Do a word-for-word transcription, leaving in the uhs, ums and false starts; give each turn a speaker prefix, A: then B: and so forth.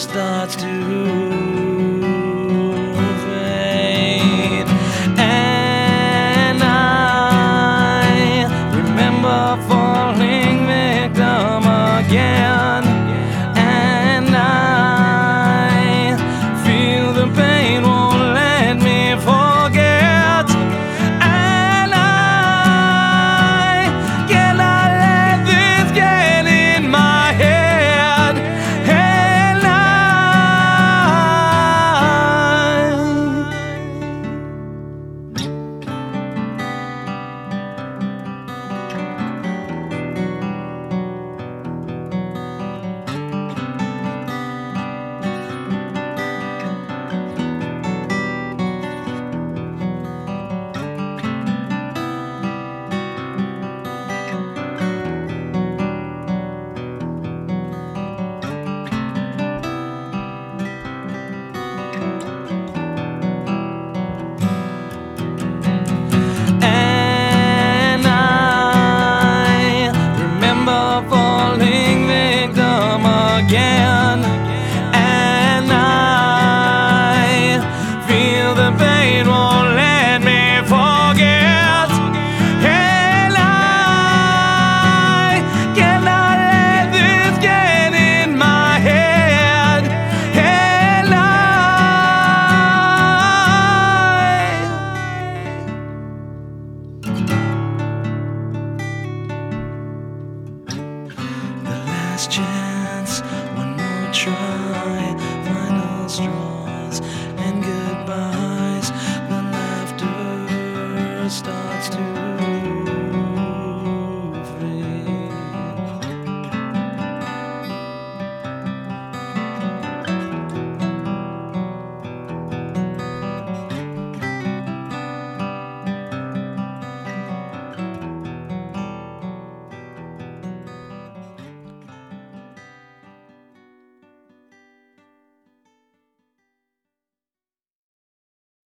A: starts to fade, and I remember falling victim again, and I feel the pain won't let me forget, and I cannot let this get in my head, and I falling victim again, and I feel the pain won't let me forget, and I cannot let this get in my head, and last chance, one more try, final straws and goodbyes. The laughter starts to